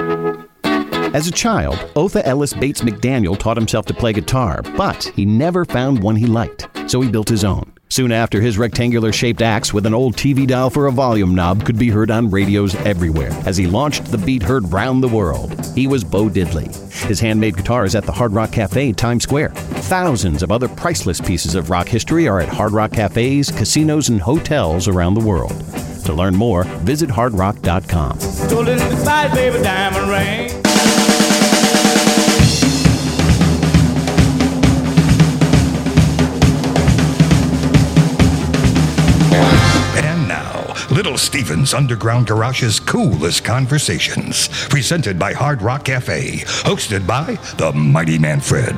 As a child, Otha Ellis Bates McDaniel taught himself to play guitar, but he never found one he liked, so he built his own. Soon after, his rectangular-shaped axe with an old TV dial for a volume knob could be heard on radios everywhere as he launched the beat heard round the world. He was Bo Diddley. His handmade guitar is at the Hard Rock Cafe, Times Square. Thousands of other priceless pieces of rock history are at Hard Rock cafes, casinos, and hotels around the world. To learn more, visit hardrock.com. So little goodbye, baby, diamond ring. And now, Little Steven's Underground Garage's Coolest Conversations, presented by Hard Rock Cafe, hosted by the Mighty Manfred.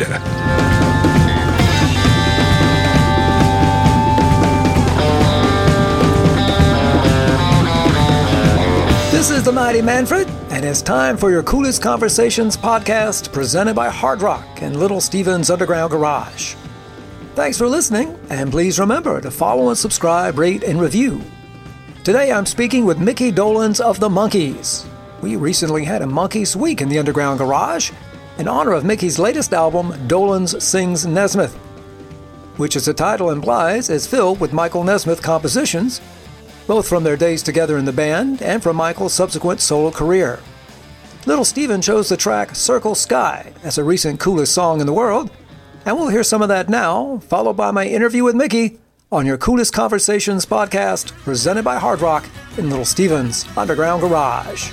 This is the Mighty Manfred, and it's time for your Coolest Conversations podcast presented by Hard Rock and Little Steven's Underground Garage. Thanks for listening, and please remember to follow and subscribe, rate, and review. Today I'm speaking with Mickey Dolenz of the Monkees. We recently had a Monkees Week in the Underground Garage in honor of Mickey's latest album, Dolenz Sings Nesmith, which, as the title implies, is filled with Michael Nesmith compositions, both from their days together in the band and from Michael's subsequent solo career. Little Steven chose the track Circle Sky as a recent coolest song in the world, and we'll hear some of that now, followed by my interview with Mickey on your Coolest Conversations podcast, presented by Hard Rock in Little Steven's Underground Garage.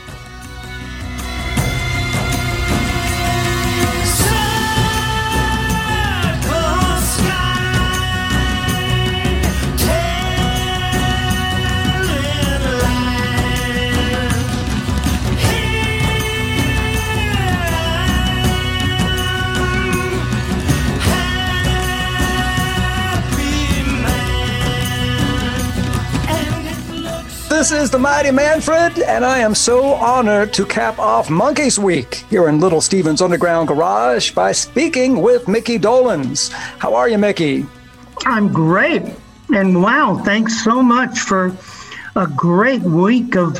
This is the Mighty Manfred, and I am so honored to cap off Monkees Week here in Little Steven's Underground Garage by speaking with Mickey Dolenz. How are you, Mickey? I'm great. And wow, thanks so much for a great week of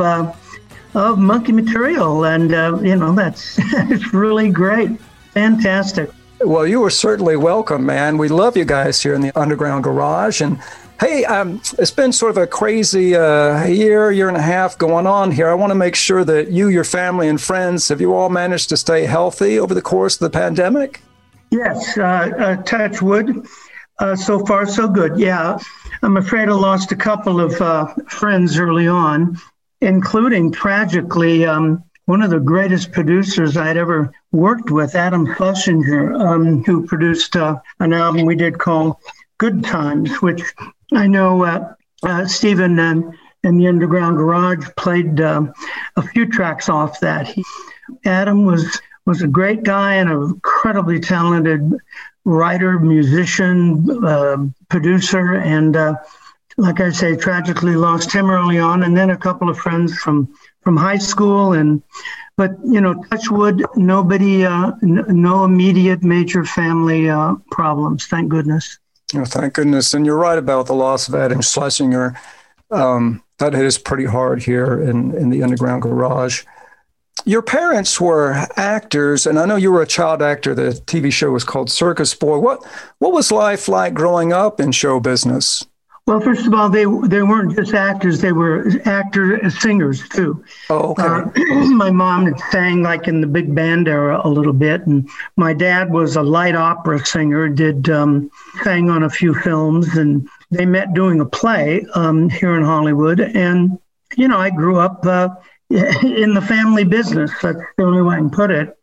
Monkey material. And, that's it's really great. Fantastic. Well, you are certainly welcome, man. We love you guys here in the Underground Garage. And hey, it's been sort of a crazy year and a half going on here. I want to make sure that you, your family, and friends, have you all managed to stay healthy over the course of the pandemic? Yes, touch wood. So far, so good. Yeah, I'm afraid I lost a couple of friends early on, including, tragically, one of the greatest producers I'd ever worked with, Adam Schlesinger, who produced an album we did called Good Times, which I know Stephen and the Underground Garage played a few tracks off that. Adam was a great guy and an incredibly talented writer, musician, producer, and like I say, tragically lost him early on, and then a couple of friends from high school. But touch wood, nobody, no immediate major family problems, thank goodness. Oh, thank goodness. And you're right about the loss of Adam Schlesinger. That hit us pretty hard here in the Underground Garage. Your parents were actors, and I know you were a child actor. The TV show was called Circus Boy. What was life like growing up in show business? Well, first of all, they weren't just actors; they were singers too. Oh, okay. My mom had sang like in the big band era a little bit, and my dad was a light opera singer. Sang on a few films, and they met doing a play here in Hollywood. And I grew up in the family business. That's the only way I can put it.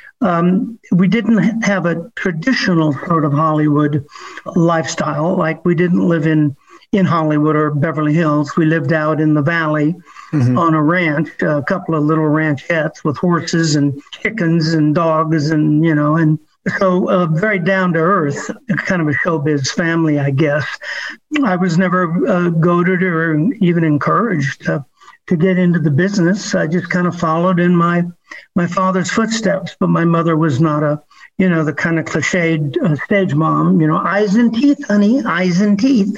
We didn't have a traditional sort of Hollywood lifestyle. Like we didn't live in Hollywood or Beverly Hills. We lived out in the valley on a ranch, a couple of little ranchettes with horses and chickens and dogs and so very down to earth, kind of a showbiz family, I guess. I was never goaded or even encouraged to get into the business. I just kind of followed in my father's footsteps, but my mother was not the kind of cliched stage mom, eyes and teeth, honey, eyes and teeth.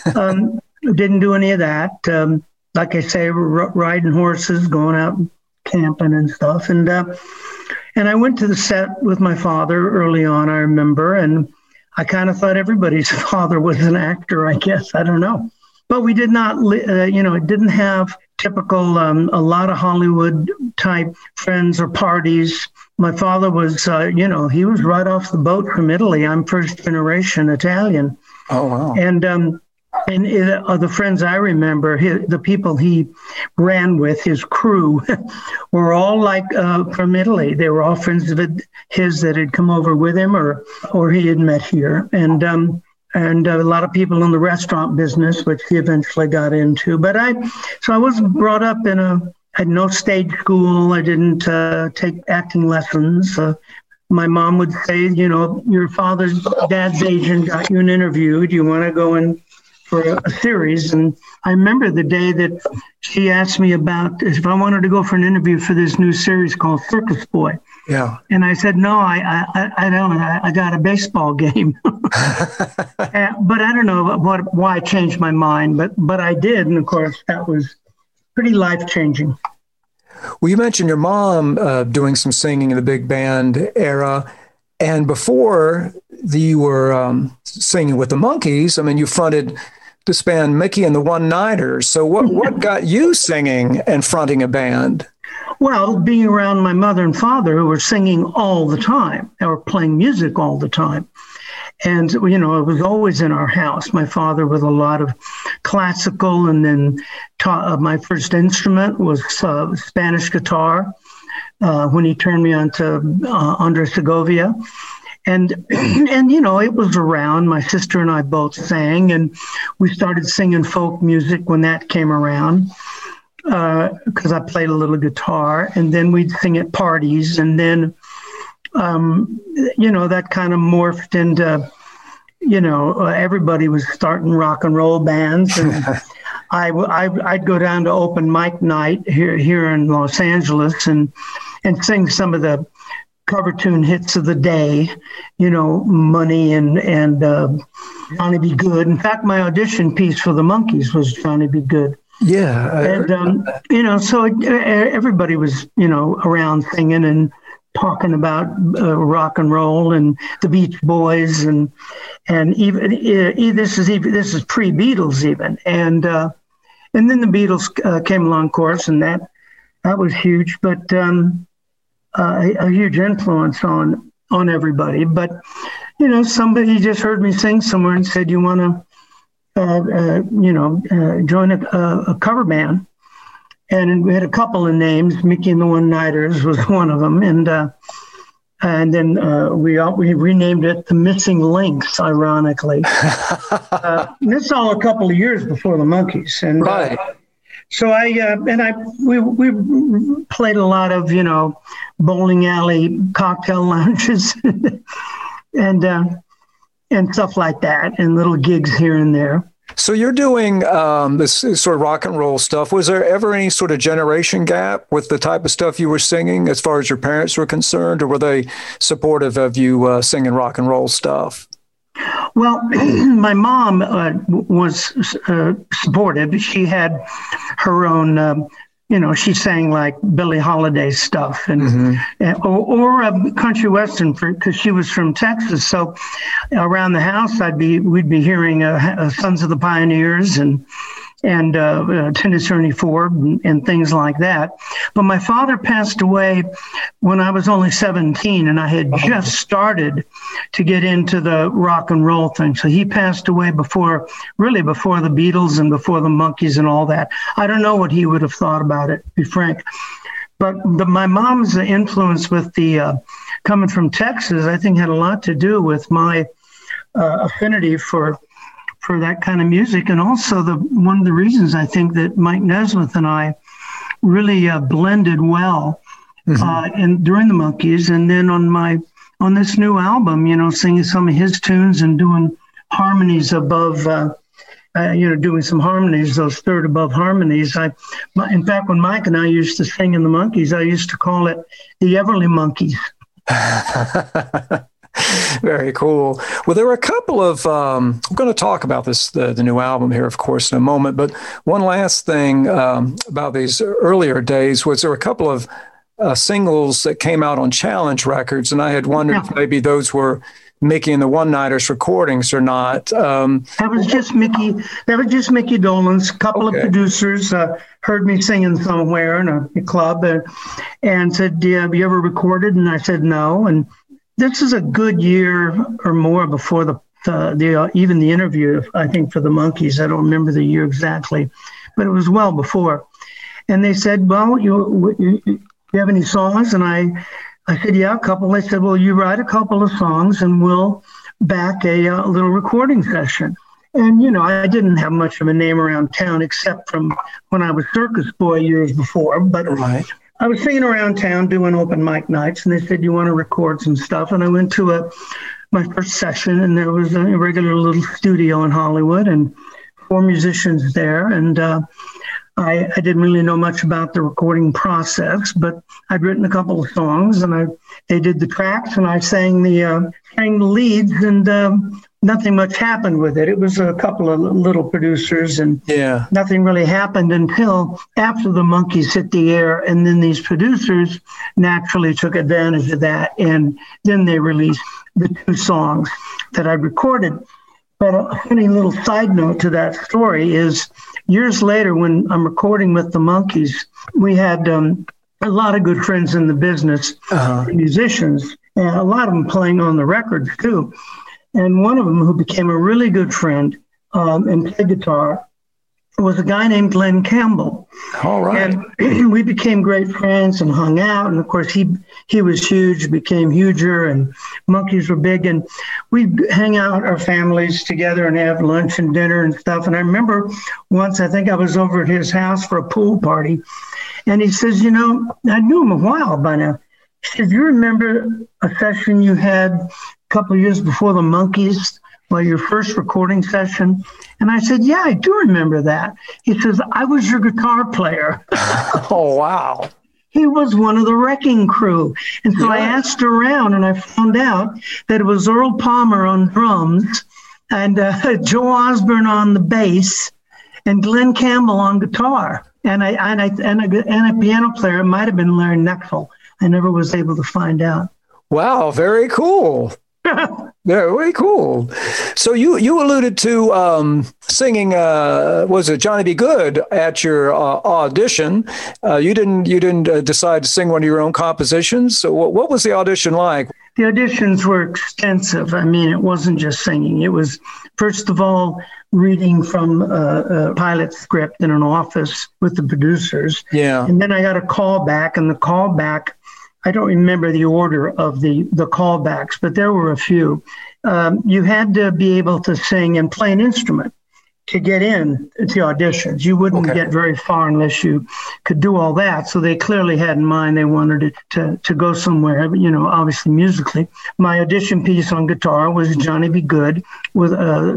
Didn't do any of that. Like I say, riding horses, going out camping and stuff. And I went to the set with my father early on, I remember, and I kind of thought everybody's father was an actor, I guess. I don't know. But we did not, it didn't have typical, a lot of Hollywood type friends or parties. My father was, he was right off the boat from Italy. I'm first generation Italian. Oh, wow. And the friends I remember, the people he ran with, his crew, were all from Italy. They were all friends of his that had come over with him or he had met here. And a lot of people in the restaurant business, which he eventually got into. But I wasn't brought up I had no stage school. I didn't take acting lessons. My mom would say, your dad's agent got you an interview. Do you want to go in for a series? And I remember the day that she asked me about if I wanted to go for an interview for this new series called Circus Boy. Yeah. And I said, no, I don't. I got a baseball game. But I don't know why I changed my mind, but I did. And of course, that was pretty life-changing. Well, you mentioned your mom doing some singing in the big band era. And before you were singing with the Monkees, I mean, you fronted this band, Mickey and the One-Nighters. So what got you singing and fronting a band? Well, being around my mother and father who were singing all the time or playing music all the time. And, it was always in our house. My father with a lot of classical, and then my first instrument was Spanish guitar when he turned me on to Andres Segovia. And it was around. My sister and I both sang, and we started singing folk music when that came around. Because I played a little guitar, and then we'd sing at parties, and then, that kind of morphed into, everybody was starting rock and roll bands, and I'd go down to open mic night here in Los Angeles and sing some of the cover tune hits of the day, Money and Johnny Be Good. In fact, my audition piece for the Monkees was Johnny Be Good. Yeah. And, so everybody was, around singing and talking about rock and roll and the Beach Boys and even this is pre-Beatles even. And then the Beatles came along, of course, and that was huge, but a huge influence on everybody. But, somebody just heard me sing somewhere and said, you want to, join a cover band. And we had a couple of names. Mickey and the One-Nighters was one of them. And then we renamed it The Missing Links, ironically. This all a couple of years before the Monkees. And right. So we played a lot of, bowling alley cocktail lounges and stuff like that, and little gigs here and there. So you're doing this sort of rock and roll stuff. Was there ever any sort of generation gap with the type of stuff you were singing as far as your parents were concerned, or were they supportive of you singing rock and roll stuff? Well, my mom was supportive. She had her own, she sang like Billie Holiday stuff or country western because she was from Texas. So around the house, we'd be hearing Sons of the Pioneers and Tennessee Ernie Ford and things like that. But my father passed away when I was only 17, and I had just started to get into the rock and roll thing. So he passed away before the Beatles and before the Monkees and all that. I don't know what he would have thought about it, to be frank. But my mom's influence with the coming from Texas, I think, had a lot to do with my affinity for that kind of music. And also one of the reasons I think that Mike Nesmith and I really blended well and during the Monkees. And then on this new album, singing some of his tunes and doing harmonies above, doing some harmonies, those third above harmonies. In fact, when Mike and I used to sing in the Monkees, I used to call it the Everly Monkees. Very cool. Well, there were a couple of, I'm going to talk about the new album here, of course, in a moment. But one last thing about these earlier days was there were a couple of singles that came out on Challenge Records, and I had wondered if maybe those were Mickey and the One Nighters recordings or not. That was just Mickey. That was just Mickey Dolenz. A couple of producers heard me singing somewhere in a club and said, "Have you ever recorded?" And I said, "No." And this is a good year or more before even the interview, I think, for the Monkees. I don't remember the year exactly, but it was well before. And they said, "Well, you have any songs?" And I said, "Yeah, a couple." They said, "Well, you write a couple of songs and we'll back a little recording session." And, I didn't have much of a name around town except from when I was Circus Boy years before. But I was singing around town doing open mic nights, and they said, "You want to record some stuff?" And I went to my first session, and there was a regular little studio in Hollywood and 4 musicians there. And I didn't really know much about the recording process, but I'd written a couple of songs, and they did the tracks, and I sang the leads, and nothing much happened with it. It was a couple of little producers, and nothing really happened until after the Monkees hit the air, and then these producers naturally took advantage of that, and then they released the 2 songs that I recorded. But a funny little side note to that story is years later, when I'm recording with the Monkees, we had a lot of good friends in the business, musicians, and a lot of them playing on the records too. And one of them, who became a really good friend and played guitar, was a guy named Glenn Campbell. All right. And we became great friends and hung out. And of course, he was huge, became huger, and Monkees were big. And we'd hang out, our families together, and have lunch and dinner and stuff. And I remember once, I think I was over at his house for a pool party. And he says, I knew him a while by now. He said, "You remember a session you had a couple of years before the Monkees? Well, your first recording session?" And I said, "Yeah, I do remember that." He says, "I was your guitar player." Oh, wow. He was one of the Wrecking Crew. And so I asked around, and I found out that it was Earl Palmer on drums, and Joe Osborne on the bass, and Glenn Campbell on guitar, and a piano player. It might have been Larry Knechtel. I never was able to find out. Wow, very cool. Very cool. So you alluded to singing. Was it Johnny B. Good at your audition? You didn't decide to sing one of your own compositions. So what was the audition like? The auditions were extensive. I mean, it wasn't just singing. It was, first of all, reading from a pilot script in an office with the producers. Yeah. And then I got a call back, and the call back, I don't remember the order of the callbacks, but there were a few. You had to be able to sing and play an instrument to get in to auditions. You wouldn't get very far unless you could do all that. So they clearly had in mind they wanted it to go somewhere, obviously musically. My audition piece on guitar was Johnny B. Good with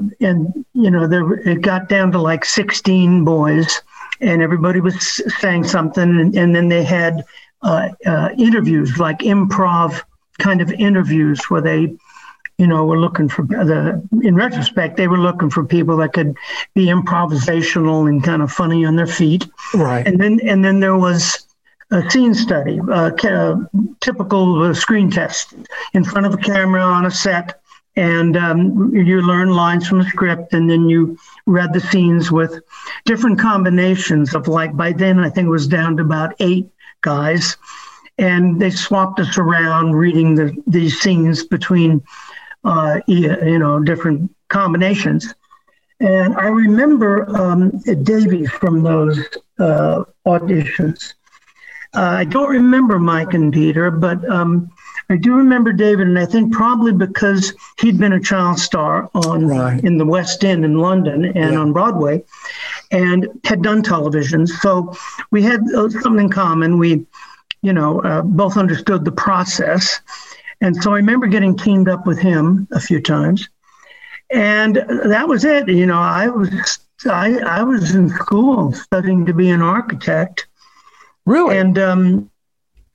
it got down to like 16 boys, and everybody was saying something, and then they had interviews, like improv kind of interviews, where they, were looking for in retrospect, they were looking for people that could be improvisational and kind of funny on their feet. Right. And then there was a scene study, typical screen test in front of a camera on a set. And you learn lines from a script, and then you read the scenes with different combinations of, like, by then I think it was down to about 8 guys, and they swapped us around reading these scenes between different combinations. And I remember Davey from those auditions. I don't remember Mike and Peter, but I do remember David, and I think probably because he'd been a child star in the West End in London and on Broadway, and had done television. So we had something in common. We, both understood the process. And so I remember getting teamed up with him a few times. And that was it. I was in school studying to be an architect. Really? And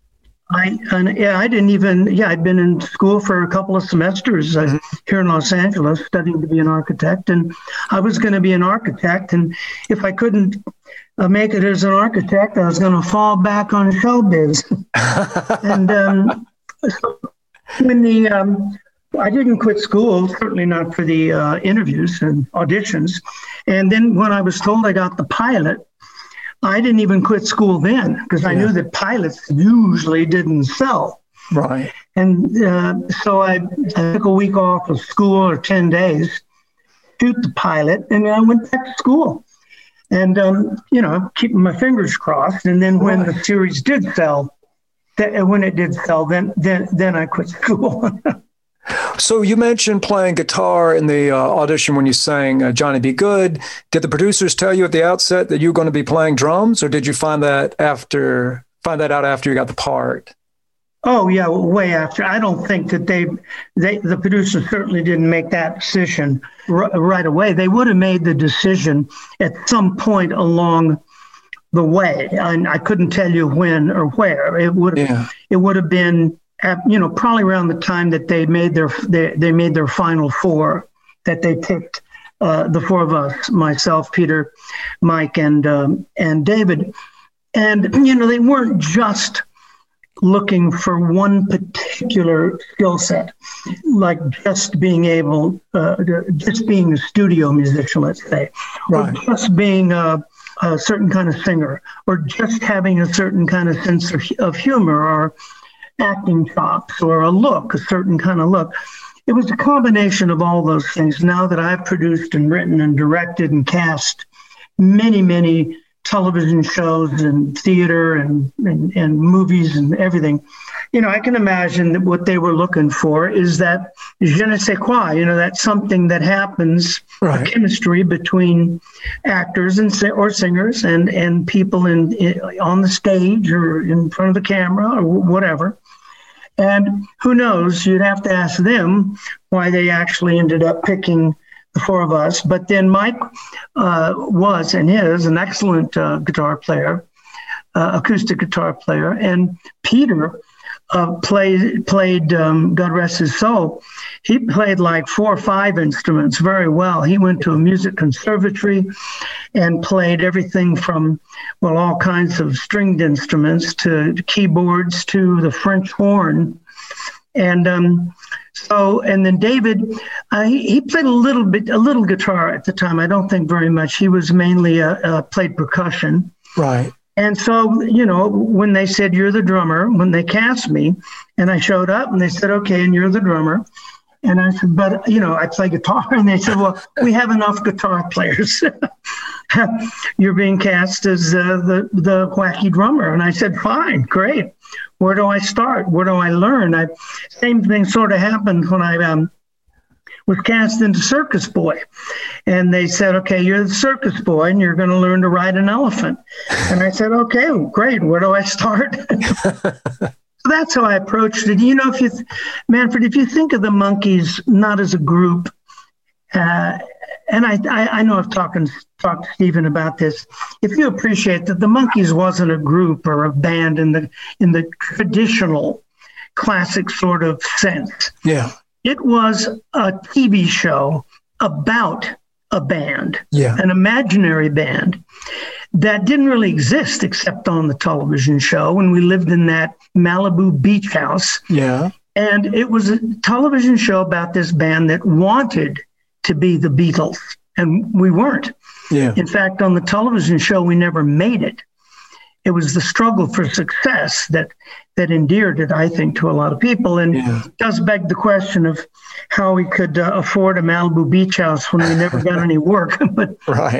I'd been in school for a couple of semesters here in Los Angeles studying to be an architect, and I was going to be an architect, and if I couldn't make it as an architect, I was going to fall back on showbiz. And so when I didn't quit school, certainly not for the interviews and auditions, and then when I was told I got the pilot, I didn't even quit school then because I knew that pilots usually didn't sell. Right. And so I took a week off of school or 10 days, shoot the pilot, and I went back to school. And, keeping my fingers crossed. And then when the series did sell, then I quit school. So you mentioned playing guitar in the audition when you sang Johnny Be Good. Did the producers tell you at the outset that you were going to be playing drums, or did you find that out after you got the part? Oh, yeah, way after. I don't think that the producers certainly didn't make that decision right away. They would have made the decision at some point along the way. And I couldn't tell you when or where. It would have been, probably around the time that they made their final four, that they picked the four of us, myself, Peter, Mike, and David. And, they weren't just looking for one particular skill set, like just being a studio musician, let's say, or just being a certain kind of singer, or just having a certain kind of sense of humor, or acting chops, or a certain kind of look. It was a combination of all those things. Now that I've produced and written and directed and cast many, many television shows and theater and movies and everything, I can imagine that what they were looking for is that je ne sais quoi, that's something that happens, a chemistry between actors or singers and people on the stage or in front of the camera or whatever. And who knows, you'd have to ask them why they actually ended up picking the four of us. But then Mike was and is an excellent guitar player, acoustic guitar player. And Peter played God rest his soul, he played like 4 or 5 instruments very well. He went to a music conservatory and played everything from, all kinds of stringed instruments to keyboards to the French horn. And then David, he played a little guitar at the time. I don't think very much. He was mainly played percussion. Right. And so, when they said, you're the drummer, when they cast me and I showed up and they said, okay, and you're the drummer. And I said, but, I play guitar. And they said, well, we have enough guitar players. You're being cast as the wacky drummer. And I said, fine, great. Where do I start? Where do I learn? Same thing sort of happened when I was cast into Circus Boy. And they said, okay, you're the circus boy and you're going to learn to ride an elephant. And I said, okay, great. Where do I start? So that's how I approached it. Manfred, if you think of the Monkees not as a group, and I know I've talked to Stephen about this. If you appreciate that the Monkees wasn't a group or a band in the traditional classic sort of sense. Yeah. It was a TV show about a band, an imaginary band that didn't really exist except on the television show. And we lived in that Malibu beach house. Yeah. And it was a television show about this band that wanted to be the Beatles. And we weren't. Yeah. In fact, on the television show, we never made it. It was the struggle for success that endeared it, I think, to a lot of people. And it does beg the question of how we could afford a Malibu beach house when we never got any work. But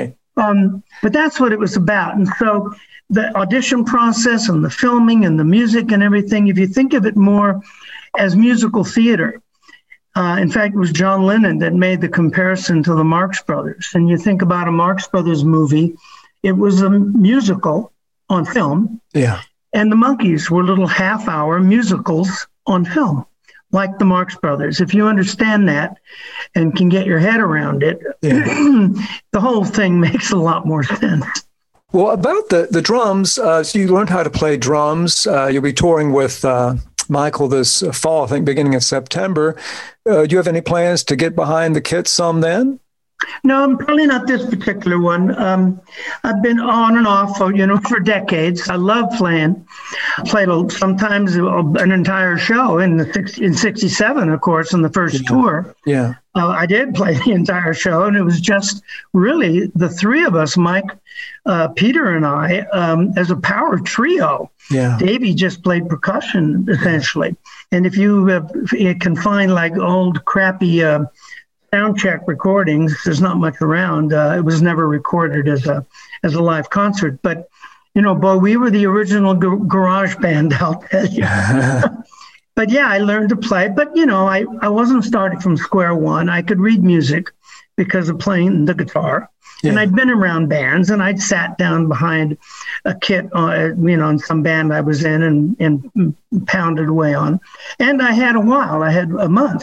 that's what it was about. And so the audition process and the filming and the music and everything, if you think of it more as musical theater, in fact, it was John Lennon that made the comparison to the Marx Brothers. And you think about a Marx Brothers movie, it was a musical on film. Yeah. And the Monkees were little half-hour musicals on film, like the Marx Brothers. If you understand that and can get your head around it, the whole thing makes a lot more sense. Well, about the drums, so you learned how to play drums. You'll be touring with Michael this fall, I think, beginning in September. Do you have any plans to get behind the kit some then? No, probably not this particular one. I've been on and off, for decades. I love playing. I played sometimes an entire show in '67, of course, on the first tour. Yeah. I did play the entire show, and it was just really the three of us, Mike, Peter, and I, as a power trio. Yeah. Davey just played percussion, essentially. And if you can find like old crappy sound check recordings, there's not much around. It was never recorded as a live concert, but boy, we were the original garage band out there. But yeah, I learned to play, but I wasn't starting from square one. I could read music because of playing the guitar. Yeah. And I'd been around bands, and I'd sat down behind a kit, in some band I was in and pounded away on. And I had a month.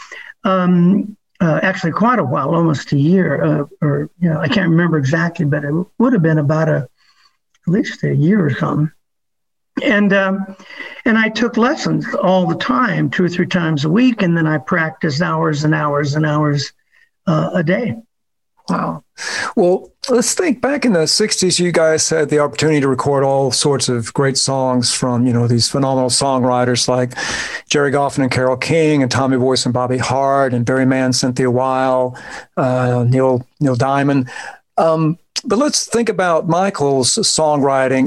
Actually quite a while, almost a year, I can't remember exactly, but it would have been about at least a year or something. And I took lessons all the time, 2 or 3 times a week, and then I practiced hours and hours and hours a day. Wow. Well, let's think back in the 60s, you guys had the opportunity to record all sorts of great songs from, these phenomenal songwriters like Jerry Goffin and Carole King and Tommy Boyce and Bobby Hart and Barry Mann, Cynthia Weil, Neil Diamond. But let's think about Michael's songwriting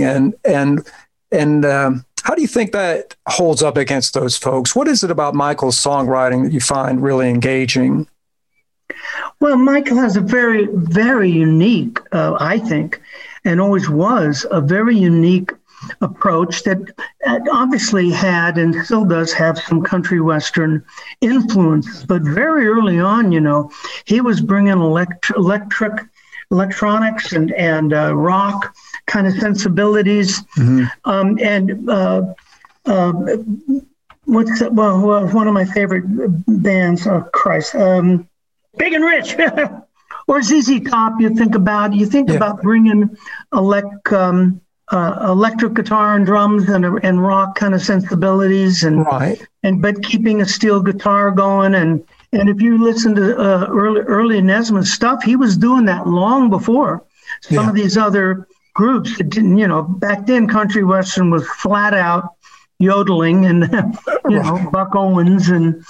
and how do you think that holds up against those folks? What is it about Michael's songwriting that you find really engaging? Well, Michael has a very, very unique, I think, and always was a very unique approach that obviously had and still does have some country western influences. But very early on, he was bringing electronics and rock kind of sensibilities. Mm-hmm. One of my favorite bands, Big and Rich, or ZZ Top. You think about bringing electric guitar and drums and rock kind of sensibilities, but keeping a steel guitar going. And if you listen to early Nesmith stuff, he was doing that long before some of these other groups. That didn't, back then country western was flat out yodeling and Buck Owens and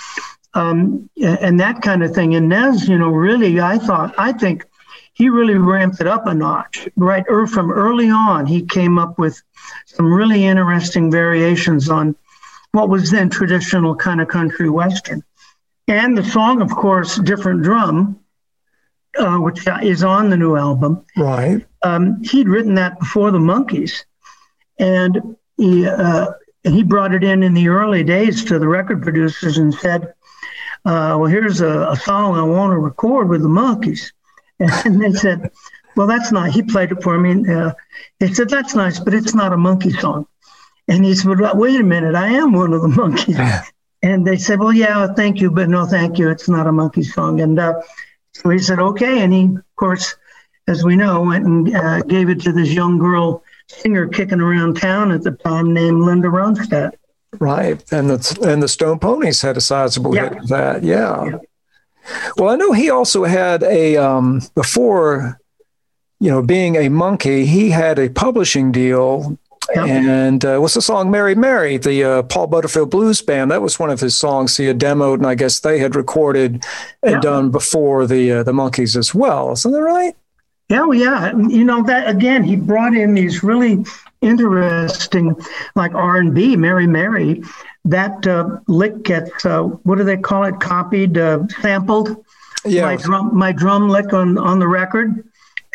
that kind of thing. And Nez, really, I think he really ramped it up a notch. Right from early on, he came up with some really interesting variations on what was then traditional kind of country western. And the song, of course, Different Drum, which is on the new album. Right. He'd written that before the Monkees. And he brought it in the early days to the record producers and said, well, here's a song I want to record with the Monkees. And they said, well, that's not, he played it for me. He said, that's nice, but it's not a Monkee song. And he said, well, wait a minute, I am one of the Monkees. And they said, well, yeah, thank you, but no, thank you. It's not a Monkee song. And so he said, okay. And he, of course, as we know, went and gave it to this young girl singer kicking around town at the time named Linda Ronstadt. Right. And the Stone Ponies had a sizable hit of that. Yeah. Well, I know he also had before, being a Monkee, he had a publishing deal. Yep. And what's the song Mary Mary, the Paul Butterfield Blues Band? That was one of his songs he had demoed, and I guess they had recorded and done before the Monkees as well. Isn't that right? Yeah, well, yeah. That again, he brought in these really interesting, like R&B, Mary Mary. That lick gets, what do they call it? Copied, sampled. Yeah. My drum lick on the record.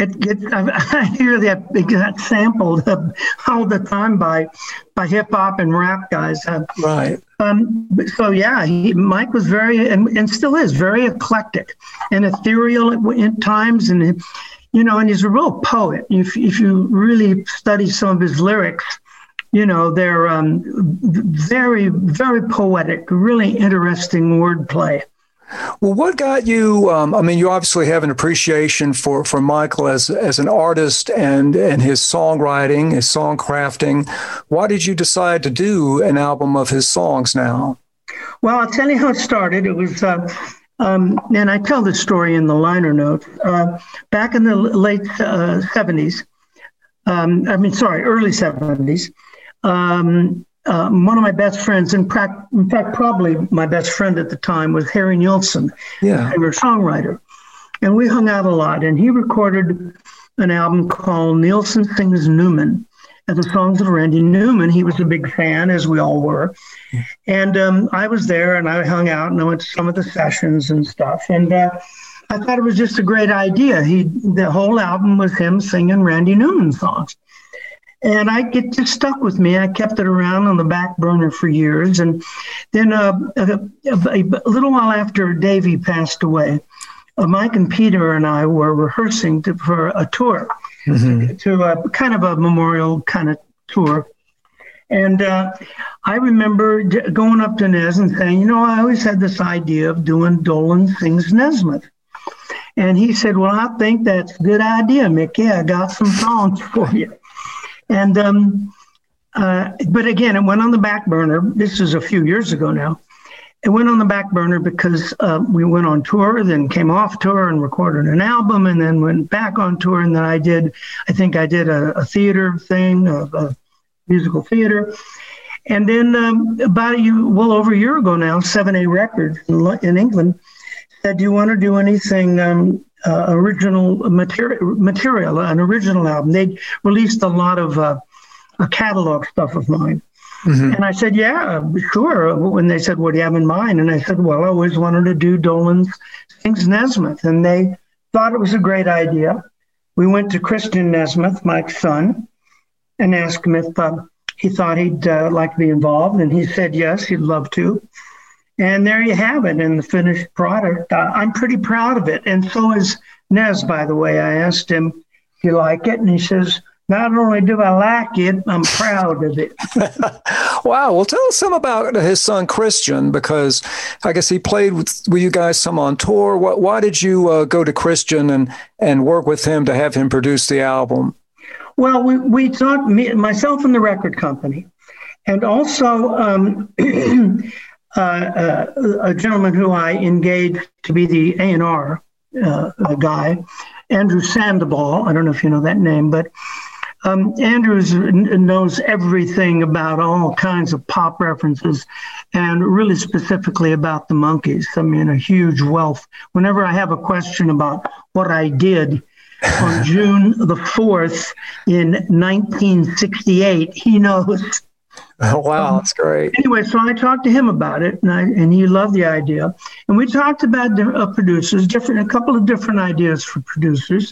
I hear that it got sampled all the time by hip hop and rap guys. Right. So yeah, Mike was very and still is very eclectic and ethereal at times, and and he's a real poet. If you really study some of his lyrics, they're very, very poetic, really interesting wordplay. Well, what got you? I mean, you obviously have an appreciation for Michael as an artist and his songwriting, his song crafting. Why did you decide to do an album of his songs now? Well, I'll tell you how it started. It was, and I tell this story in the liner notes. Back in the late 70s, early 70s. One of my best friends, in fact, probably my best friend at the time, was Harry Nilsson, singer-songwriter. And we hung out a lot, and he recorded an album called Nilsson Sings Newman, and the songs of Randy Newman. He was a big fan, as we all were. And I was there, and I hung out, and I went to some of the sessions and stuff. And I thought it was just a great idea. The whole album was him singing Randy Newman songs. And it just stuck with me. I kept it around on the back burner for years. And then a little while after Davey passed away, Mike and Peter and I were rehearsing for a tour, to a kind of a memorial kind of tour. And I remember going up to Nez and saying, I always had this idea of doing Dolan Sings Nesmith. And he said, well, I think that's a good idea, Mickey. I got some songs for you. And, but again, it went on the back burner. This is a few years ago now. It went on the back burner because we went on tour, then came off tour and recorded an album, and then went back on tour. And then I think I did a theater thing, a musical theater. And then over a year ago now, 7A Records in England said, do you want to do anything original material, an original album? They'd released a lot of a catalog stuff of mine. And I said, yeah, sure. When they said, what do you have in mind? And I said, well, I always wanted to do Dolan Sings Nesmith. And they thought it was a great idea. We went to Christian Nesmith, Mike's son, and asked him if he thought he'd like to be involved. And he said, yes, he'd love to. And there you have it in the finished product. I'm pretty proud of it. And so is Nez, by the way. I asked him, do you like it? And he says, not only do I like it, I'm proud of it. Wow. Well, tell us some about his son, Christian, because I guess he played with you guys some on tour. Why did you go to Christian and work with him to have him produce the album? Well, we talked, myself and the record company, and also a gentleman who I engaged to be the A&R guy, Andrew Sandoval. I don't know if you know that name, but Andrew knows everything about all kinds of pop references, and really specifically about the Monkees. I mean, a huge wealth. Whenever I have a question about what I did on June the 4th in 1968, he knows. Oh, wow, that's great. Anyway, so I talked to him about it, and he loved the idea. And we talked about producers, a couple of different ideas for producers.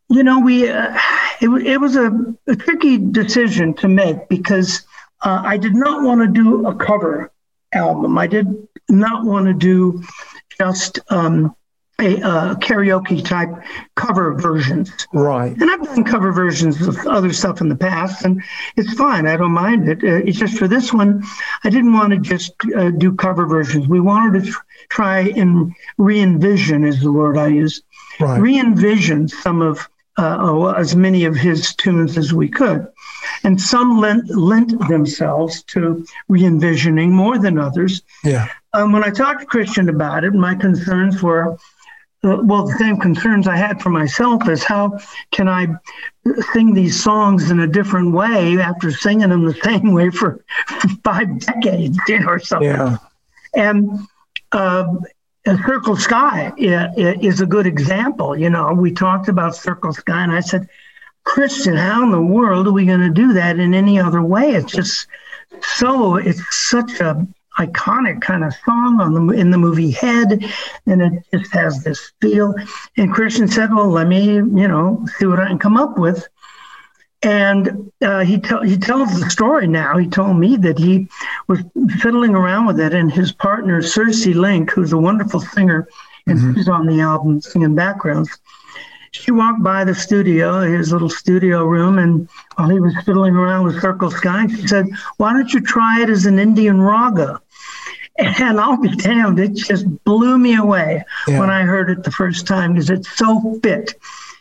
It was a tricky decision to make because I did not want to do a cover album. I did not want to do just a karaoke type cover versions. Right. And I've done cover versions of other stuff in the past, and it's fine. I don't mind it. It's just for this one, I didn't want to just do cover versions. We wanted to try and re-envision is the word I use. Right. Re-envision some of as many of his tunes as we could. And some lent themselves to re-envisioning more than others. Yeah. When I talked to Christian about it, my concerns were, the same concerns I had for myself is how can I sing these songs in a different way after singing them the same way for 5 decades, or something. Yeah. And Circle Sky is a good example. We talked about Circle Sky, and I said, Christian, how in the world are we going to do that in any other way? It's such a iconic kind of song in the movie Head, and it just has this feel. And Christian said, well, let me, see what I can come up with. And he tells the story now. He told me that he was fiddling around with it, and his partner, Circe Link, who's a wonderful singer, and she's on the album singing backgrounds, she walked by the studio, his little studio room, and while he was fiddling around with Circle Sky, she said, why don't you try it as an Indian raga? And I'll be damned, it just blew me away when I heard it the first time, because it so fit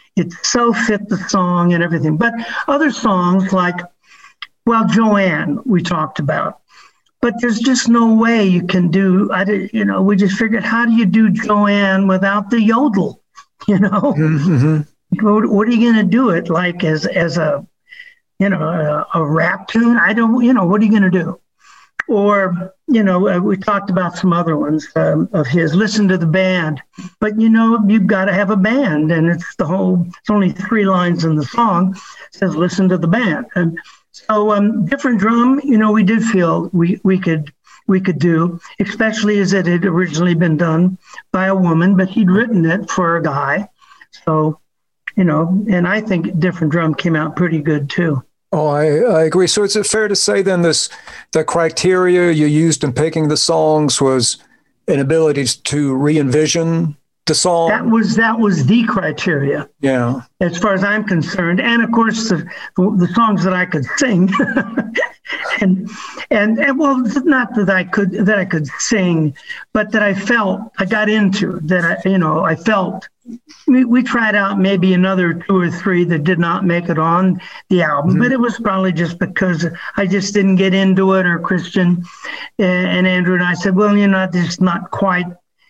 the song and everything. But other songs like, well, Joanne, we talked about. But there's just no way you can do, we just figured, how do you do Joanne without the yodel, Mm-hmm. What are you going to do it like as a rap tune? What are you going to do? Or, we talked about some other ones of his, Listen to the Band. But, you've got to have a band. And it's only 3 lines in the song. It says, listen to the band. And so Different Drum, we did feel we could do, especially as it had originally been done by a woman, but he'd written it for a guy. So, and I think Different Drum came out pretty good too. Oh, I agree. So is it fair to say then the criteria you used in picking the songs was an ability to re-envision the song? That was the criteria. Yeah. As far as I'm concerned. And of course the songs that I could sing and well, not that I could sing, but that I got into, that I felt. We tried out maybe another 2 or 3 that did not make it on the album, but it was probably just because I just didn't get into it, or Christian and Andrew and I said, well, this not quite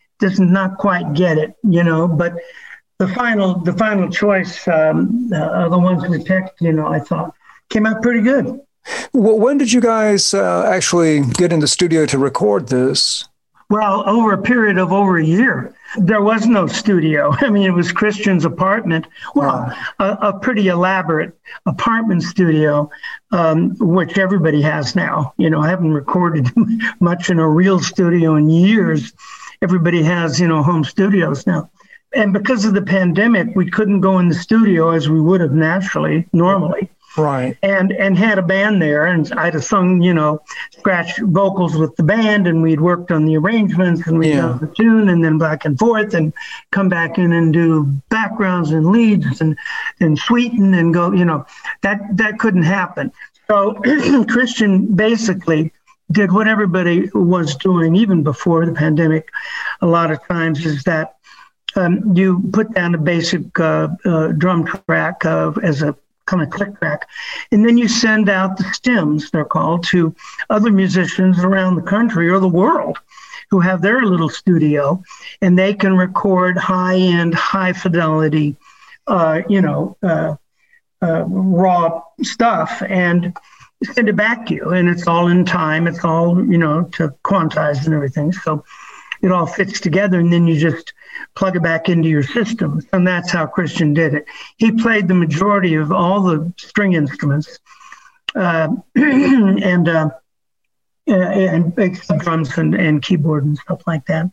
get it, but the final choice, the ones we picked, I thought came out pretty good. Well, when did you guys actually get in the studio to record this? Well, over a period of over a year. There was no studio. I mean, it was Christian's apartment. Well, a pretty elaborate apartment studio, which everybody has now. I haven't recorded much in a real studio in years. Everybody has, home studios now. And because of the pandemic, we couldn't go in the studio as we would have normally. Right. And had a band there, and I'd have sung, scratch vocals with the band, and we'd worked on the arrangements, and we'd done the tune, and then back and forth, and come back in and do backgrounds and leads and sweeten and go, that couldn't happen. So Christian basically did what everybody was doing even before the pandemic. A lot of times is that you put down a basic drum track as a kind of click track, and then you send out the stems, they're called, to other musicians around the country or the world who have their little studio, and they can record high-end, high-fidelity, raw stuff and send it back to you. And it's all in time. It's all, to quantize and everything. So it all fits together, and then you just plug it back into your system. And that's how Christian did it. He played the majority of all the string instruments and drums and keyboard and stuff like that.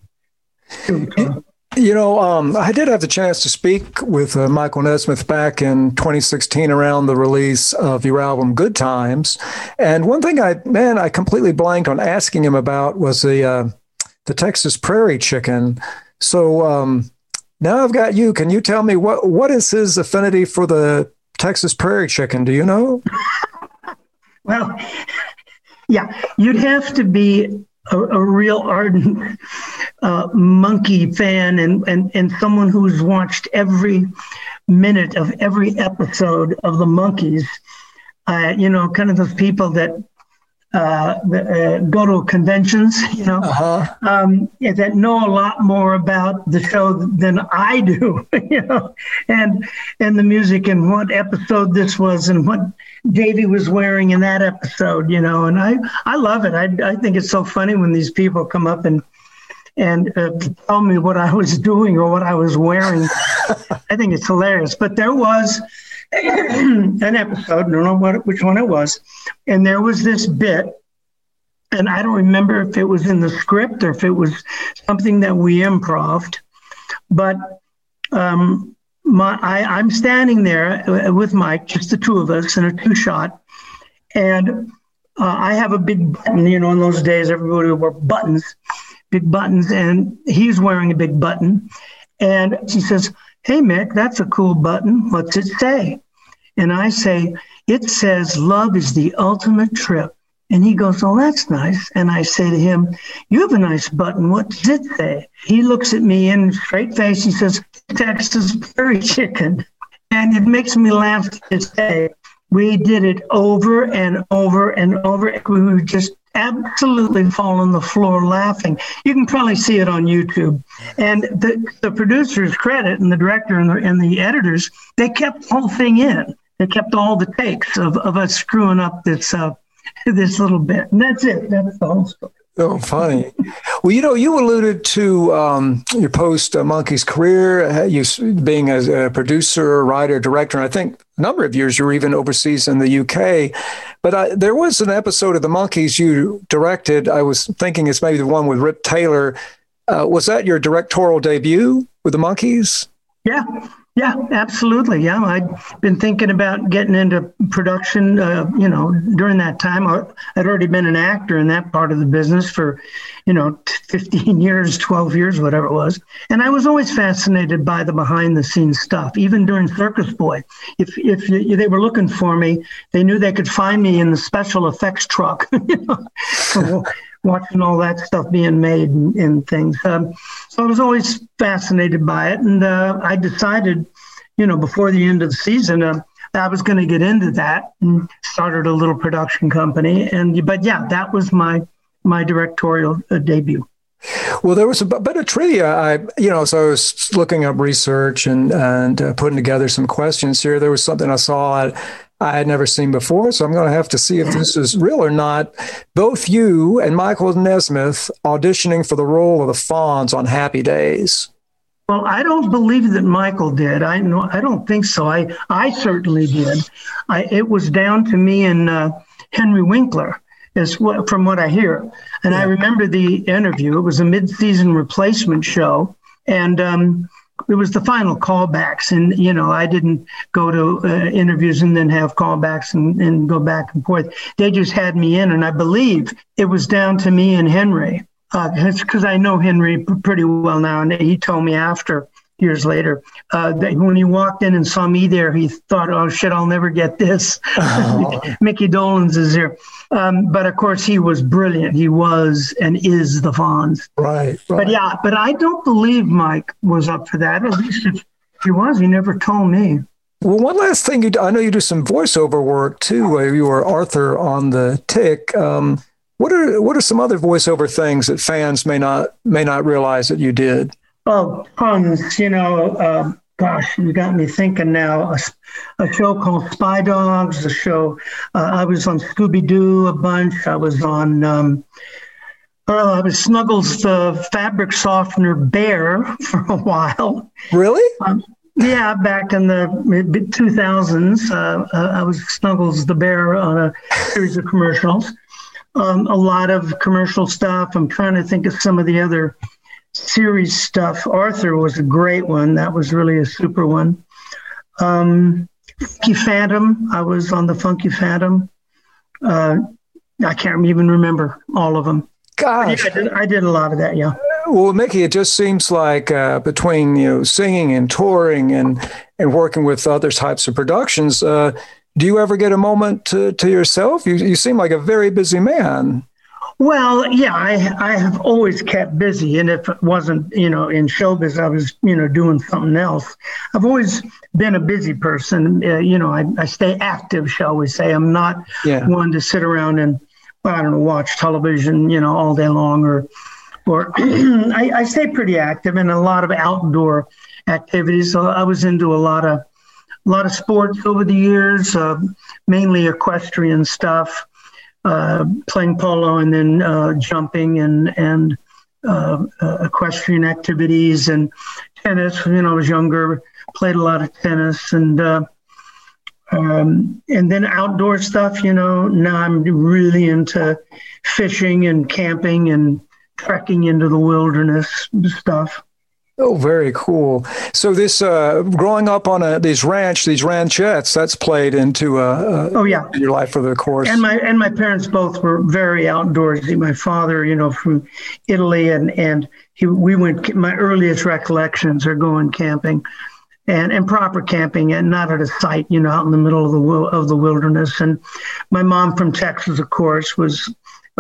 I did have the chance to speak with Michael Nesmith back in 2016 around the release of your album Good Times. And one thing I completely blanked on asking him about was the Texas Prairie Chicken. So now I've got you. Can you tell me what is his affinity for the Texas Prairie Chicken? Do you know? Well, yeah, you'd have to be a real ardent Monkey fan and someone who's watched every minute of every episode of the Monkees. Kind of those people that go to conventions, that know a lot more about the show than I do, and the music and what episode this was and what Davey was wearing in that episode, and I love it. I think it's so funny when these people come up and tell me what I was doing or what I was wearing. I think it's hilarious. But there was an episode, I don't know which one it was, and there was this bit, and I don't remember if it was in the script or if it was something that we improv'd, but I'm standing there with Mike, just the two of us in a 2-shot, and I have a big button, in those days everybody wore buttons, big buttons, and he's wearing a big button, and he says, "Hey, Mick, that's a cool button. What's it say?" And I say, "It says love is the ultimate trip." And he goes, oh, that's nice. And I say to him, you have a nice button. What does it say? He looks at me in straight face. He says, Texas Prairie Chicken. And it makes me laugh to this day. We did it over and over and over. We would just absolutely fall on the floor laughing. You can probably see it on YouTube. And the producer's credit and the director and the editors, they kept the whole thing in. They kept all the takes of us screwing up this little bit. And that's it. That's the whole story. Oh, funny. Well, you alluded to your post-Monkees career, you being a producer, writer, director, and I think a number of years you were even overseas in the UK. But there was an episode of the Monkees you directed. I was thinking it's maybe the one with Rip Taylor. Was that your directorial debut with the Monkees? Yeah, absolutely. Yeah, I'd been thinking about getting into production, during that time. I'd already been an actor in that part of the business for, 15 years, 12 years, whatever it was. And I was always fascinated by the behind the scenes stuff, even during Circus Boy. If they were looking for me, they knew they could find me in the special effects truck, watching all that stuff being made and things. So I was always fascinated by it. And I decided, before the end of the season, I was going to get into that and started a little production company. But that was my directorial debut. Well, there was a bit of trivia. So I was looking up research and putting together some questions here. There was something I saw I had never seen before, so I'm going to have to see if this is real or not. Both you and Michael Nesmith auditioning for the role of the Fonz on Happy Days. Well, I don't believe that Michael did. I don't think so. I certainly did. It was down to me and Henry Winkler, from what I hear. And I remember the interview. It was a mid-season replacement show, and it was the final callbacks. And, I didn't go to interviews and then have callbacks and go back and forth. They just had me in, and I believe it was down to me and Henry. Because I know Henry pretty well now, and he told me years later, that when he walked in and saw me there, he thought, oh, shit, I'll never get this. Oh. Mickey Dolenz is here. But, of course, he was brilliant. He was and is the Fonz. Right. But I don't believe Mike was up for that. At least if he was, he never told me. Well, one last thing, I know you do some voiceover work, too. You were Arthur on the Tick. What are some other voiceover things that fans may not realize that you did? Oh, tons. Gosh, you got me thinking now. A show called Spy Dogs. A show. I was on Scooby Doo a bunch. I was on. I was Snuggles the fabric softener bear for a while. Really? Yeah, back in the mid-2000s, I was Snuggles the bear on a series of commercials. A lot of commercial stuff. I'm trying to think of some of the other series stuff. Arthur was a great one. That was really a super one. Funky Phantom. I was on the Funky Phantom. I can't even remember all of them. Gosh. Yeah, I did a lot of that, yeah. Well, Mickey, it just seems like between singing and touring and working with other types of productions, do you ever get a moment to yourself? You seem like a very busy man. Well, yeah, I have always kept busy. And if it wasn't, in showbiz, I was, doing something else. I've always been a busy person. I stay active, shall we say. I'm not one to sit around and, watch television, all day long or I stay pretty active in a lot of outdoor activities. So I was into a lot of sports over the years, mainly equestrian stuff. Playing polo and then jumping and equestrian activities and tennis. When I was younger, played a lot of tennis and then outdoor stuff. Now I'm really into fishing and camping and trekking into the wilderness stuff. Oh, very cool. So this growing up on these ranchettes, that's played into your life for the course. And my parents both were very outdoorsy. My father, from Italy, and we went. My earliest recollections are going camping, and proper camping, and not at a site, out in the middle of the wilderness. And my mom from Texas, of course, was,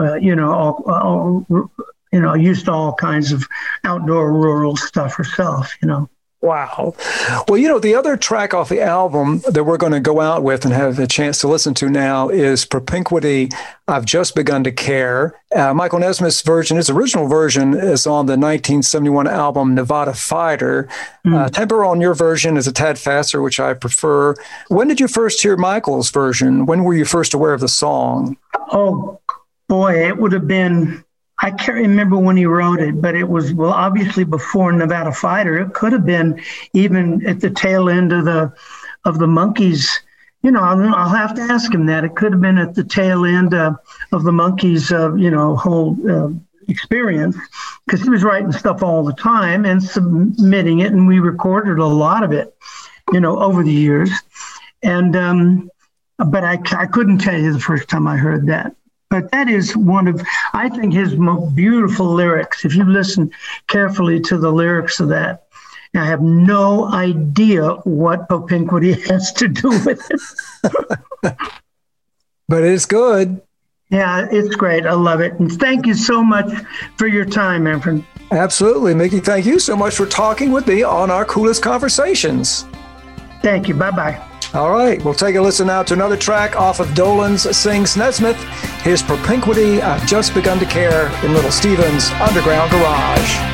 used to all kinds of outdoor rural stuff herself, Wow. Well, the other track off the album that we're going to go out with and have a chance to listen to now is Propinquity, I've Just Begun to Care. Michael Nesmith's version, his original version, is on the 1971 album Nevada Fighter. Tempo on your version is a tad faster, which I prefer. When did you first hear Michael's version? When were you first aware of the song? Oh, boy, it would have been... I can't remember when he wrote it, but it was, obviously before Nevada Fighter. It could have been even at the tail end of the Monkees. I'll have to ask him that. It could have been at the tail end of the Monkees, whole experience, because he was writing stuff all the time and submitting it, and we recorded a lot of it, over the years. And but I couldn't tell you the first time I heard that. But that is one of, I think, his most beautiful lyrics. If you listen carefully to the lyrics of that, I have no idea what propinquity has to do with it. But it's good. Yeah, it's great. I love it. And thank you so much for your time, Manfred. Absolutely, Mickey. Thank you so much for talking with me on our Coolest Conversations. Thank you. Bye-bye. All right, we'll take a listen now to another track off of Dolenz Sings Nesmith. Here's Propinquity, I've Just Begun to Care in Little Steven's Underground Garage.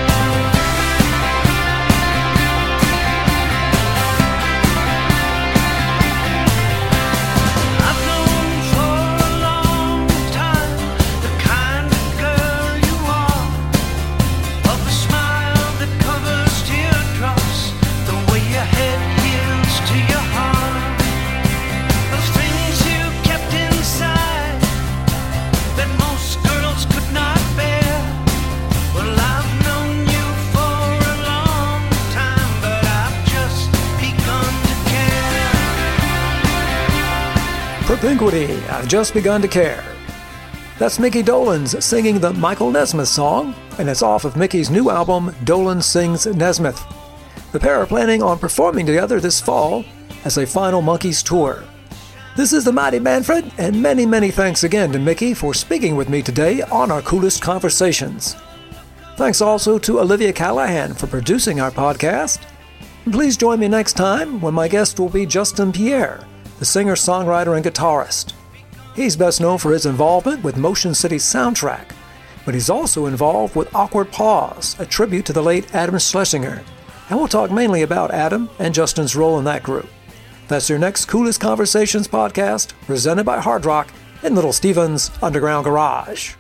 Propinquity, I've Just Begun to Care. That's Mickey Dolenz singing the Michael Nesmith song, and it's off of Mickey's new album, Dolenz Sings Nesmith. The pair are planning on performing together this fall as a final Monkees tour. This is the Mighty Manfred, and many, many thanks again to Mickey for speaking with me today on our Coolest Conversations. Thanks also to Olivia Callahan for producing our podcast. And please join me next time when my guest will be Justin Pierre, the singer, songwriter, and guitarist. He's best known for his involvement with Motion City Soundtrack, but he's also involved with Awkward Pause, a tribute to the late Adam Schlesinger, and we'll talk mainly about Adam and Justin's role in that group. That's your next Coolest Conversations podcast, presented by Hard Rock in Little Steven's Underground Garage.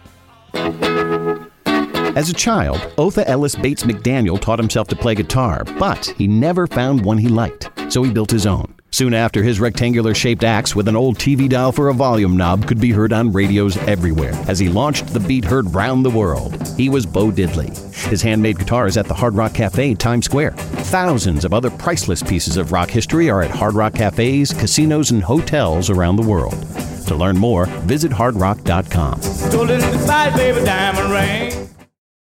As a child, Otha Ellis Bates McDaniel taught himself to play guitar, but he never found one he liked, so he built his own. Soon after, his rectangular-shaped axe with an old TV dial for a volume knob could be heard on radios everywhere as he launched the beat heard round the world. He was Bo Diddley. His handmade guitar is at the Hard Rock Cafe, Times Square. Thousands of other priceless pieces of rock history are at Hard Rock cafes, casinos, and hotels around the world. To learn more, visit hardrock.com. Golden goodbye, baby, diamond ring.